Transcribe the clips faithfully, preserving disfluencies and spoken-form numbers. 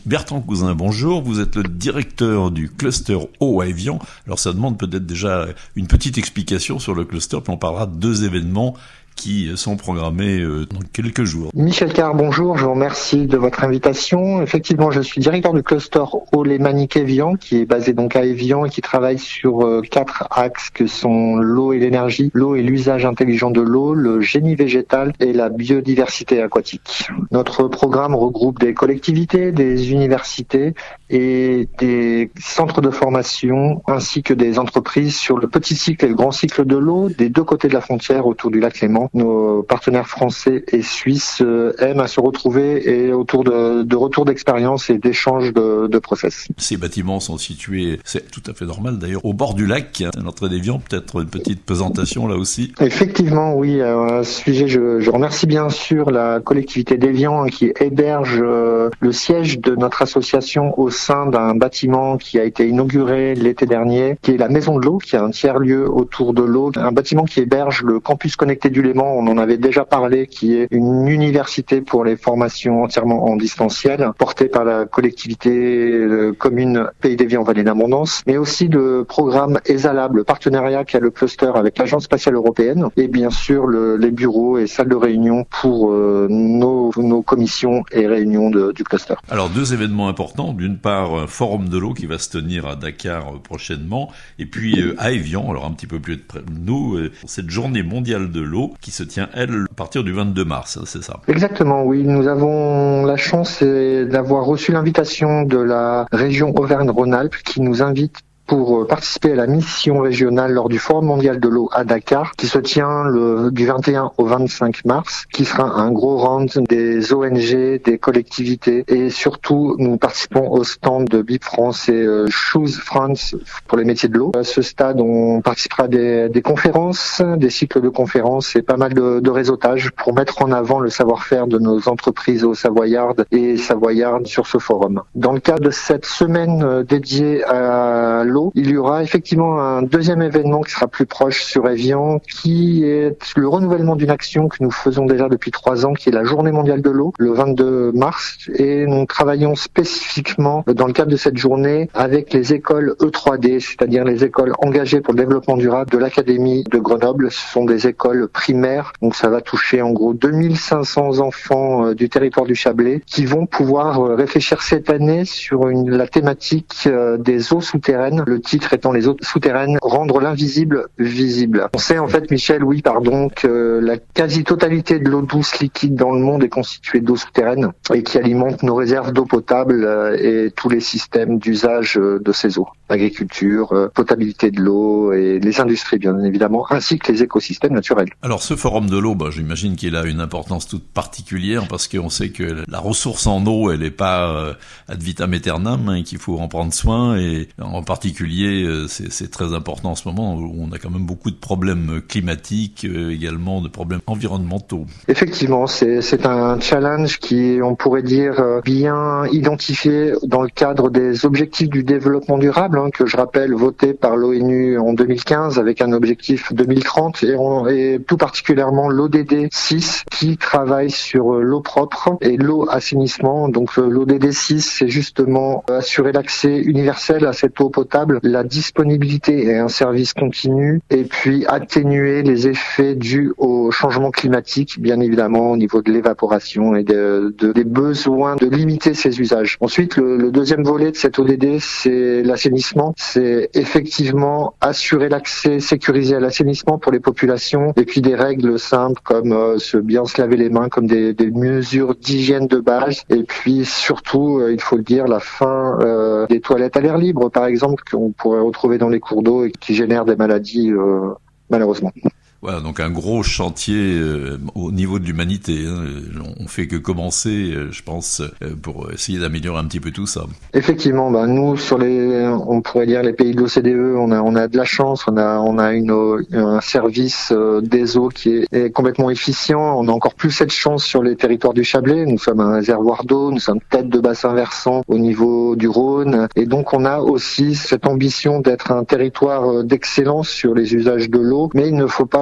Bertrand Cousin, bonjour. Vous êtes le directeur du cluster eau à Évian. Alors ça demande peut-être déjà une petite explication sur le cluster, puis on parlera de deux événements qui sont programmés dans quelques jours. Michel Carr, bonjour, je vous remercie de votre invitation. Effectivement, je suis directeur du cluster eau lémanique Évian, qui est basé donc à Évian et qui travaille sur euh, quatre axes que sont l'eau et l'énergie, l'eau et l'usage intelligent de l'eau, le génie végétal et la biodiversité aquatique. Notre programme regroupe des collectivités, des universités et des centres de formation ainsi que des entreprises sur le petit cycle et le grand cycle de l'eau des deux côtés de la frontière autour du lac Léman. Nos partenaires français et suisses aiment à se retrouver et autour de, de retours d'expérience et d'échanges de, de process. Ces bâtiments sont situés, c'est tout à fait normal d'ailleurs, au bord du lac, à l'entrée d'Évian, peut-être une petite présentation là aussi. Effectivement, oui. À ce sujet, je, je remercie bien sûr la collectivité d'Évian qui héberge euh, le siège de notre association au sein d'un bâtiment qui a été inauguré l'été dernier, qui est la Maison de l'eau, qui est un tiers-lieu autour de l'eau, un bâtiment qui héberge le campus connecté du Léman. On en avait déjà parlé, qui est une université pour les formations entièrement en distanciel, portée par la collectivité euh, commune Pays d'Évian-Vallée d'Abondance, mais aussi le programme ESALAB, le partenariat qui a le cluster avec l'Agence spatiale européenne, et bien sûr le, les bureaux et salles de réunion pour euh, nos, nos commissions et réunions de, du cluster. Alors deux événements importants, d'une part un forum de l'eau qui va se tenir à Dakar euh, prochainement, et puis euh, à Évian, alors un petit peu plus près de nous, euh, cette journée mondiale de l'eau qui se tient, elle, à partir du vingt-deux mars, c'est ça? Exactement, oui. Nous avons la chance d'avoir reçu l'invitation de la région Auvergne-Rhône-Alpes qui nous invite pour participer à la mission régionale lors du Forum mondial de l'eau à Dakar, qui se tient le, du vingt et un au vingt-cinq mars, qui sera un gros round des O N G, des collectivités, et surtout, nous participons au stand de B I P France et euh, Choose France pour les métiers de l'eau. À ce stade, on participera des, des conférences, des cycles de conférences et pas mal de, de réseautage pour mettre en avant le savoir-faire de nos entreprises au Savoyardes et Savoyardes sur ce forum. Dans le cadre de cette semaine dédiée à l'eau, il y aura effectivement un deuxième événement qui sera plus proche sur Évian, qui est le renouvellement d'une action que nous faisons déjà depuis trois ans, qui est la Journée mondiale de l'eau, le vingt-deux mars, et nous travaillons spécifiquement dans le cadre de cette journée avec les écoles E trois D, c'est-à-dire les écoles engagées pour le développement durable de l'Académie de Grenoble. Ce sont des écoles primaires, donc ça va toucher en gros deux mille cinq cents enfants du territoire du Chablais qui vont pouvoir réfléchir cette année sur une, la thématique des eaux souterraines. Le titre étant les eaux souterraines, rendre l'invisible visible. On sait en fait, Michel, oui, pardon, que la quasi-totalité de l'eau douce liquide dans le monde est constituée d'eau souterraine et qui alimente nos réserves d'eau potable et tous les systèmes d'usage de ces eaux. L'agriculture, potabilité de l'eau et les industries, bien évidemment, ainsi que les écosystèmes naturels. Alors ce forum de l'eau, bah, j'imagine qu'il a une importance toute particulière parce qu'on sait que la ressource en eau, elle n'est pas euh, ad vitam aeternam, hein, qu'il faut en prendre soin et en particulier, euh, c'est, c'est très important en ce moment où on a quand même beaucoup de problèmes climatiques, euh, également de problèmes environnementaux. Effectivement, c'est, c'est un challenge qui, on pourrait dire, bien identifié dans le cadre des objectifs du développement durable, hein, que je rappelle voté par l'ONU en deux mille quinze avec un objectif deux mille trente et, on, et tout particulièrement l'O D D six qui travaille sur l'eau propre et l'eau assainissement. Donc l'O D D six, c'est justement assurer l'accès universel à cette eau potable, la disponibilité et un service continu, et puis atténuer les effets dus au changement climatique, bien évidemment au niveau de l'évaporation et de, de, des besoins de limiter ces usages. Ensuite, le, le deuxième volet de cette O D D, c'est l'assainissement. C'est effectivement assurer l'accès sécurisé à l'assainissement pour les populations et puis des règles simples comme euh, se bien se laver les mains, comme des, des mesures d'hygiène de base, et puis surtout, euh, il faut le dire, la fin euh, des toilettes à l'air libre, par exemple, qu'on pourrait retrouver dans les cours d'eau et qui génèrent des maladies euh, malheureusement. Voilà, donc un gros chantier euh, au niveau de l'humanité. Hein. On fait que commencer, euh, je pense, euh, pour essayer d'améliorer un petit peu tout ça. Effectivement, bah nous sur les, on pourrait dire les pays de l'O C D E, on a on a de la chance, on a on a une un service euh, des eaux qui est, est complètement efficient. On a encore plus cette chance sur les territoires du Chablais. Nous sommes un réservoir d'eau, nous sommes tête de bassin versant au niveau du Rhône, et donc on a aussi cette ambition d'être un territoire d'excellence sur les usages de l'eau. Mais il ne faut pas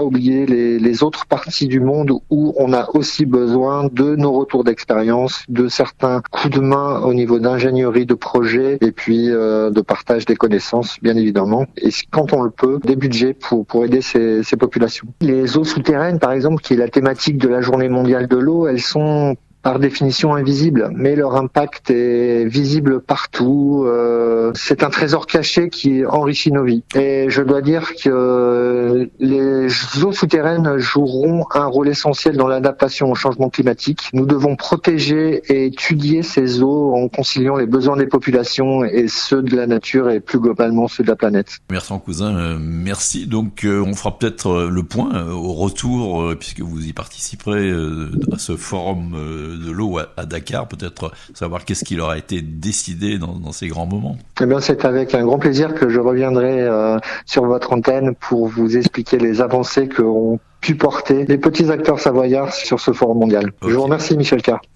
oublier les, les autres parties du monde où on a aussi besoin de nos retours d'expérience, de certains coups de main au niveau d'ingénierie de projet et puis euh, de partage des connaissances, bien évidemment. Et quand on le peut, des budgets pour, pour aider ces, ces populations. Les eaux souterraines, par exemple, qui est la thématique de la Journée mondiale de l'eau, elles sont par définition invisibles, mais leur impact est visible partout. Euh, c'est un trésor caché qui enrichit nos vies. Et je dois dire que les eaux souterraines joueront un rôle essentiel dans l'adaptation au changement climatique. Nous devons protéger et étudier ces eaux en conciliant les besoins des populations et ceux de la nature et plus globalement ceux de la planète. Merci Cousin, euh, merci. Donc euh, on fera peut-être euh, le point euh, au retour, euh, puisque vous y participerez euh, à ce forum euh, de l'eau à, à Dakar, peut-être savoir qu'est-ce qui leur a été décidé dans, dans ces grands moments. Eh bien, c'est avec un grand plaisir que je reviendrai euh, sur votre antenne pour vous expliquer les avancées qu'ont pu porter les petits acteurs savoyards sur ce forum mondial. Okay. Je vous remercie, Michel Carr.